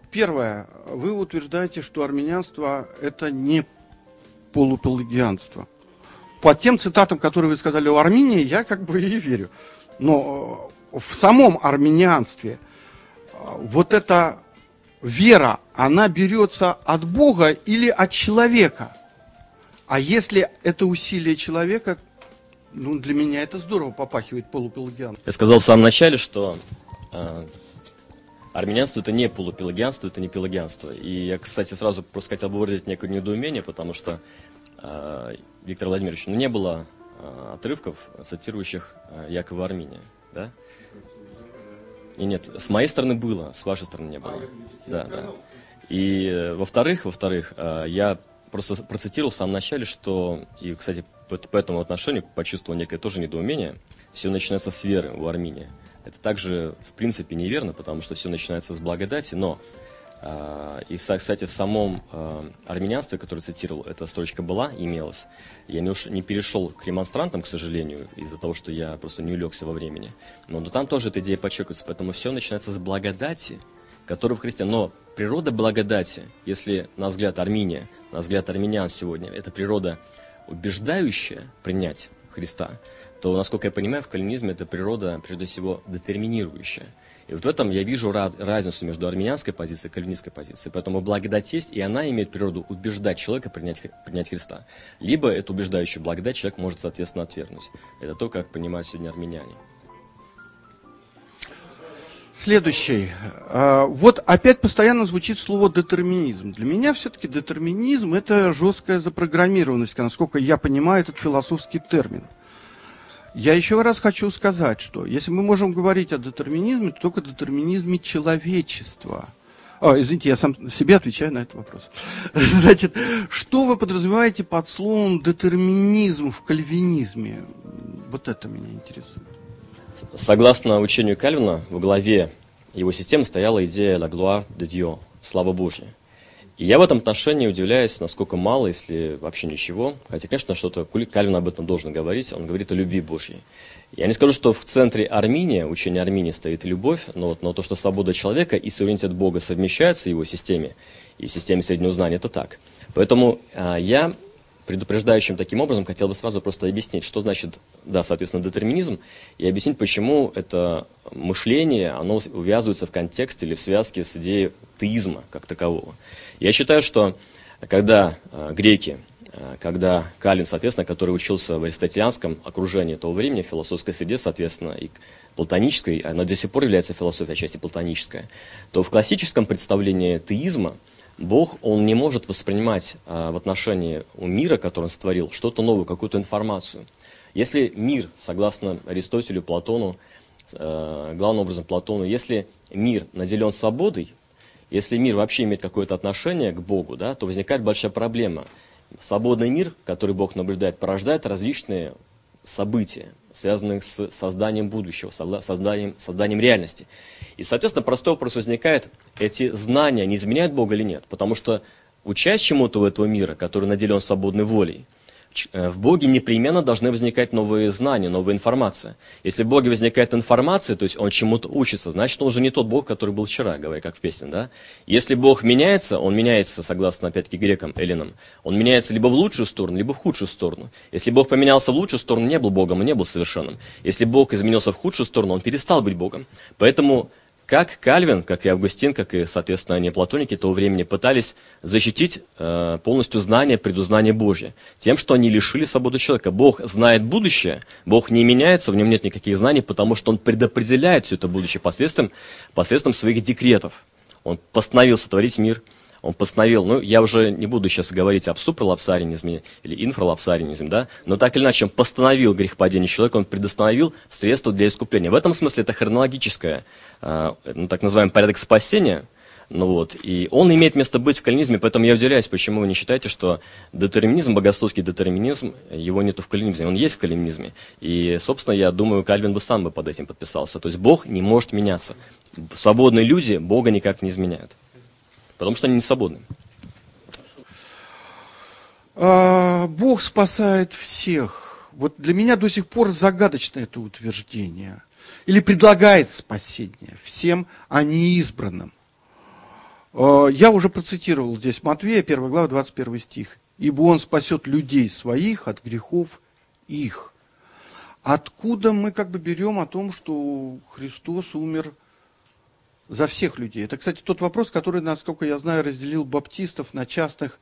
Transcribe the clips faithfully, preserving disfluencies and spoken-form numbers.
первое. Вы утверждаете, что армянианство – это не полупелагианство. По тем цитатам, которые вы сказали о Армении, я как бы и верю. Но в самом армянианстве вот эта вера, она берется от Бога или от человека? А если это усилие человека, ну, для меня это здорово попахивает полупелагианством. Я сказал в самом начале, что э, армянианство это не полупелагианство, это не пелагианство. И я, кстати, сразу просто хотел бы выразить некое недоумение, потому что, э, Виктор Владимирович, ну, не было э, отрывков, цитирующих э, Якова Армения, да? И нет, с моей стороны было, с вашей стороны не было. Да, да. И э, во-вторых, во-вторых, э, я просто процитировал в самом начале, что, и, кстати, по, по этому отношению почувствовал некое тоже недоумение, все начинается с веры у Армения. Это также, в принципе, неверно, потому что все начинается с благодати, но, э, и, кстати, в самом э, армянианстве, которое цитировал, эта строчка была, имелась. Я не, уж, не перешел к ремонстрантам, к сожалению, из-за того, что я просто не улегся во времени. Но, но там тоже эта идея подчеркивается, поэтому все начинается с благодати, который в Христе. Но природа благодати, если, на взгляд Армения, на взгляд армянян сегодня, это природа убеждающая принять Христа, то, насколько я понимаю, в кальвинизме это природа, прежде всего, детерминирующая. И вот в этом я вижу разницу между армянианской позицией и кальвинистской позицией. Поэтому благодать есть, и она имеет природу убеждать человека принять, принять Христа. Либо эту убеждающую благодать человек может, соответственно, отвергнуть. Это то, как понимают сегодня армяне. Следующий. Вот опять постоянно звучит слово детерминизм. Для меня все-таки детерминизм – это жесткая запрограммированность, насколько я понимаю этот философский термин. Я еще раз хочу сказать, что если мы можем говорить о детерминизме, то только детерминизме человечества. О, извините, я сам себе отвечаю на этот вопрос. Значит, что вы подразумеваете под словом детерминизм в кальвинизме? Вот это меня интересует. Согласно учению Кальвина, во главе его системы стояла идея «la gloire de Dieu» – «слава Божья». И я в этом отношении удивляюсь, насколько мало, если вообще ничего. Хотя, конечно, что-то Кальвин об этом должен говорить, он говорит о любви Божьей. Я не скажу, что в центре Армения, учения Армении стоит любовь, но, вот, но то, что свобода человека и суверенитет Бога совмещаются в его системе, и в системе среднего знания, это так. Поэтому а, я... предупреждающим таким образом хотел бы сразу просто объяснить, что значит, да, соответственно, детерминизм, и объяснить, почему это мышление, оно увязывается в контексте или в связке с идеей теизма как такового. Я считаю, что когда э, греки, э, когда Кальвин, соответственно, который учился в аристотелианском окружении того времени, в философской среде, соответственно, и платонической, она до сих пор является философией, отчасти платоническая, то в классическом представлении теизма Бог, Он не может воспринимать а, в отношении мира, который Он сотворил, что-то новое, какую-то информацию. Если мир, согласно Аристотелю, Платону, э, главным образом Платону, если мир наделен свободой, если мир вообще имеет какое-то отношение к Богу, да, то возникает большая проблема. Свободный мир, который Бог наблюдает, порождает различные события, связанных с созданием будущего, созданием, созданием реальности. И, соответственно, простой вопрос возникает, эти знания не изменяют Бога или нет? Потому что, учась чему-то у этого мира, который наделен свободной волей, в Боге непременно должны возникать новые знания, новая информация. Если в Боге возникает информация, то есть Он чему-то учится, значит, Он уже не тот Бог, который был вчера, говоря как в песне, да? Если Бог меняется, Он меняется, согласно, опять-таки, грекам, эллинам, Он меняется либо в лучшую сторону, либо в худшую сторону. Если Бог поменялся в лучшую сторону, не был Богом, Он не был совершенным. Если Бог изменился в худшую сторону, Он перестал быть Богом. Поэтому как Кальвин, как и Августин, как и, соответственно, неоплатоники того времени пытались защитить э, полностью знание, предузнание Божье, тем, что они лишили свободы человека. Бог знает будущее, Бог не меняется, в нем нет никаких знаний, потому что Он предопределяет все это будущее посредством, посредством своих декретов. Он постановил сотворить мир, Он постановил, ну, я уже не буду сейчас говорить об супралапсаринизме или инфралапсаринизме, да, но так или иначе Он постановил грехопадение человека, Он предостановил средства для искупления. В этом смысле это хронологическое, э, ну, так называемый порядок спасения, ну вот, и он имеет место быть в кальвинизме, поэтому я удивляюсь, почему вы не считаете, что детерминизм, богословский детерминизм, его нету в кальвинизме, он есть в кальвинизме. И, собственно, я думаю, Кальвин бы сам бы под этим подписался. То есть Бог не может меняться. Свободные люди Бога никак не изменяют. Потому что они не свободны. Бог спасает всех. Вот для меня до сих пор загадочно это утверждение. Или предлагает спасение всем, а не избранным. Я уже процитировал здесь Матвея, первая глава, двадцать первый стих. «Ибо Он спасет людей своих от грехов их». Откуда мы как бы берем о том, что Христос умер за всех людей? Это, кстати, тот вопрос, который, насколько я знаю, разделил баптистов на частных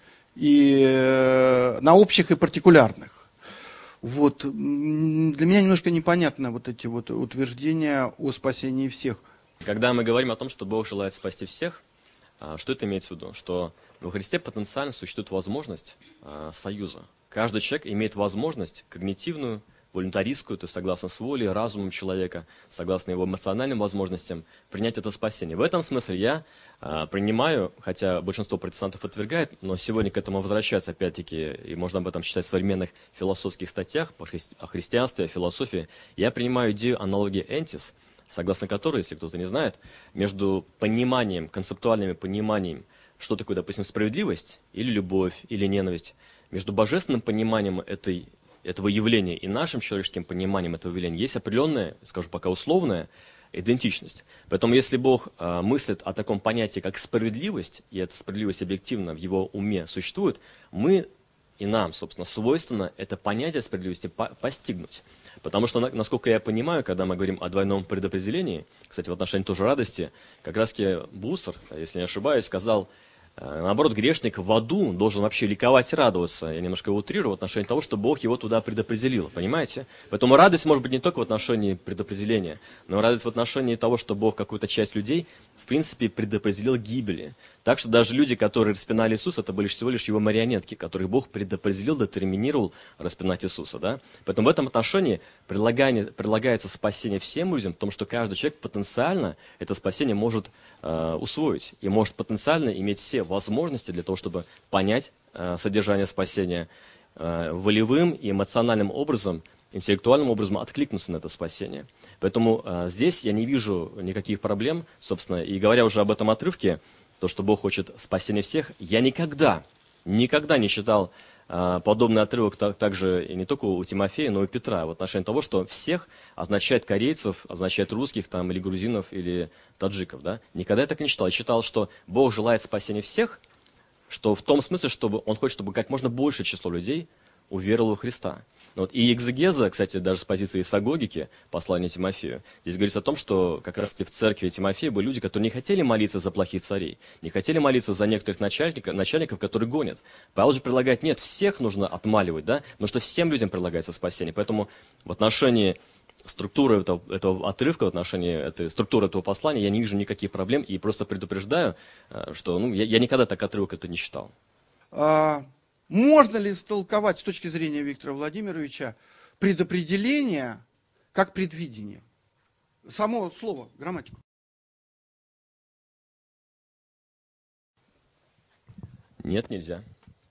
и на общих и партикулярных. Вот. Для меня немножко непонятно вот эти вот утверждения о спасении всех. Когда мы говорим о том, что Бог желает спасти всех, что это имеется в виду? Что во Христе потенциально существует возможность союза. Каждый человек имеет возможность когнитивную, волюнтаристскую, то есть согласно с волей, разумом человека, согласно его эмоциональным возможностям, принять это спасение. В этом смысле я а, принимаю, хотя большинство протестантов отвергает, но сегодня к этому возвращаться опять-таки, и можно об этом читать в современных философских статьях по хри- о христианстве, о философии, я принимаю идею аналогии энтис, согласно которой, если кто-то не знает, между пониманием, концептуальным пониманием, что такое, допустим, справедливость, или любовь, или ненависть, между божественным пониманием этой этого явления и нашим человеческим пониманием этого явления есть определенная, скажу пока условная, идентичность. Поэтому если Бог э, мыслит о таком понятии, как справедливость, и эта справедливость объективно в его уме существует, мы и нам, собственно, свойственно это понятие справедливости по- постигнуть. Потому что, на, насколько я понимаю, когда мы говорим о двойном предопределении, кстати, в отношении тоже радости, как раз-таки Буссер, если не ошибаюсь, сказал, наоборот, грешник в аду должен вообще ликовать и радоваться. Я немножко утрирую в отношении того, что Бог его туда предопределил. Понимаете? Поэтому радость может быть не только в отношении предопределения, но радость в отношении того, что Бог какую-то часть людей, в принципе, предопределил к гибели. Так что даже люди, которые распинали Иисуса, это были всего лишь его марионетки, которых Бог предопределил, детерминировал распинать Иисуса. Да? Поэтому в этом отношении предлагается спасение всем людям, в том, что каждый человек потенциально это спасение может э, усвоить и может потенциально иметь все возможности для того, чтобы понять э, содержание спасения, э, волевым и эмоциональным образом, интеллектуальным образом откликнуться на это спасение. Поэтому э, здесь я не вижу никаких проблем, собственно, и говоря уже об этом отрывке, то, что Бог хочет спасения всех, я никогда, никогда не считал э, подобный отрывок так, также и не только у Тимофея, но и у Петра, в отношении того, что всех означает корейцев, означает русских там, или грузинов, или таджиков. Да? Никогда я так не считал. Я считал, что Бог желает спасения всех, что в том смысле, чтобы Он хочет, чтобы как можно большее число людей уверовало в Христа. Вот. И экзегеза, кстати, даже с позиции исагогики, послания Тимофею, здесь говорится о том, что как раз в церкви Тимофея были люди, которые не хотели молиться за плохих царей, не хотели молиться за некоторых начальников, начальников, которые гонят. Павел же предлагает, нет, всех нужно отмаливать, да, потому что всем людям предлагается спасение. Поэтому в отношении структуры этого, этого отрывка, в отношении этой структуры этого послания я не вижу никаких проблем и просто предупреждаю, что ну, я, я никогда так отрывок это не считал. А... Можно ли истолковать с точки зрения Виктора Владимировича предопределение как предвидение? Само слово, грамматику. Нет, нельзя.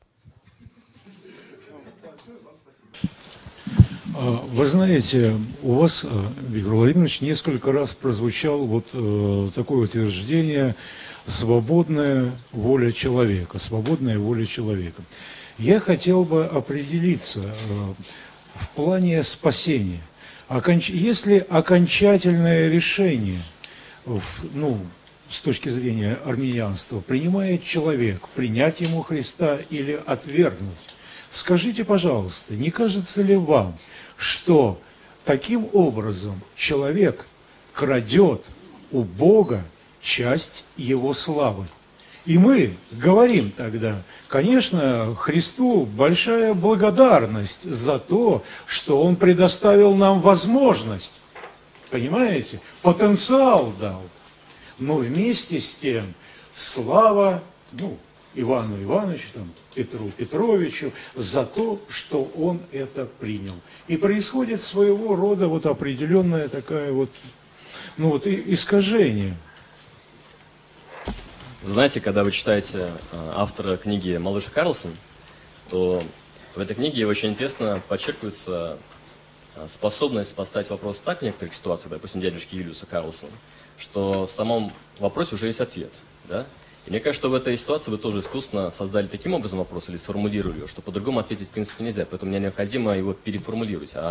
Вы знаете, у вас, Виктор Владимирович, несколько раз прозвучало вот э, такое утверждение «свободная воля человека», «свободная воля человека». Я хотел бы определиться э, в плане спасения. Оконч... Если окончательное решение, в, ну, с точки зрения армянианства, принимает человек, принять ему Христа или отвергнуть, скажите, пожалуйста, не кажется ли вам, что таким образом человек крадет у Бога часть его славы? И мы говорим тогда, конечно, Христу большая благодарность за то, что Он предоставил нам возможность, понимаете, потенциал дал. Но вместе с тем слава, ну, Ивану Ивановичу, там, Петру Петровичу за то, что он это принял. И происходит своего рода вот определенная такая вот, ну вот искажение. Вы знаете, когда вы читаете автора книги Малыша Карлсон, то в этой книге очень интересно подчеркивается способность поставить вопрос так в некоторых ситуациях, допустим, дядюшки Юлиуса Карлсона, что в самом вопросе уже есть ответ. Да? И мне кажется, что в этой ситуации вы тоже искусственно создали таким образом вопрос или сформулировали его, что по-другому ответить в принципе нельзя, поэтому мне необходимо его переформулировать. А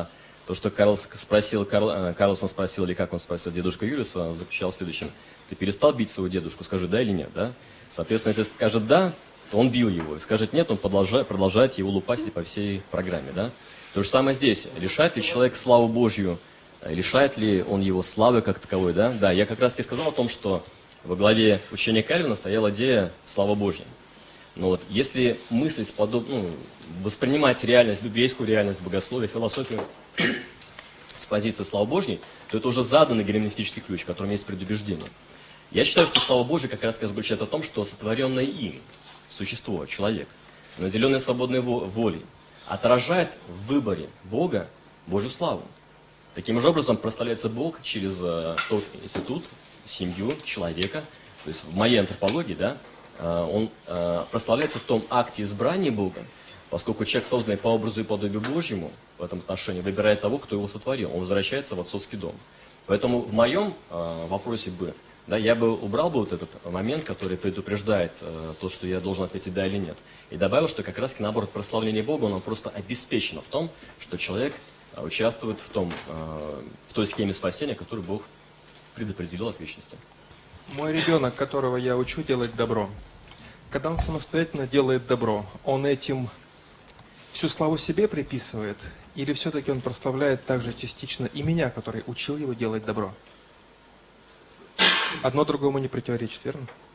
То, что Карлс спросил, Карл, Карлсон спросил, или как он спросил дедушку Юлиуса, заключалось в следующем. Ты перестал бить своего дедушку? Скажи да или нет, да? Соответственно, если скажет да, то он бил его. И скажет нет, он продолжает, продолжает его лупасить по всей программе, да? То же самое здесь. Лишает ли человек славу Божью? Лишает ли он его славы как таковой, да? Да, я как раз и сказал о том, что во главе учения Кальвина стояла идея славы Божьей. Но вот если мыслить, подоб... ну, воспринимать реальность, библейскую реальность, богословие, философию с позиции славы Божьей, то это уже заданный герменевтический ключ, в котором есть предубеждение. Я считаю, что слава Божья как раз заключается в том, что сотворенное им существо, человек, наделенное свободной волей, отражает в выборе Бога Божью славу. Таким же образом прославляется Бог через uh, тот институт, семью человека, то есть в моей антропологии, да, uh, он uh, прославляется в том акте избрания Бога, поскольку человек, созданный по образу и подобию Божьему, в этом отношении выбирает того, кто его сотворил, он возвращается в отцовский дом. Поэтому в моем uh, вопросе бы, да, я бы убрал бы вот этот момент, который предупреждает uh, то, что я должен ответить да или нет, и добавил, что как раз наоборот прославление Бога, оно просто обеспечено в том, что человек участвует в, том, в той схеме спасения, которую Бог предопределил от вечности. Мой ребенок, которого я учу делать добро, когда он самостоятельно делает добро, он этим всю славу себе приписывает, или все-таки он прославляет также частично и меня, который учил его делать добро? Одно другому не противоречит, верно?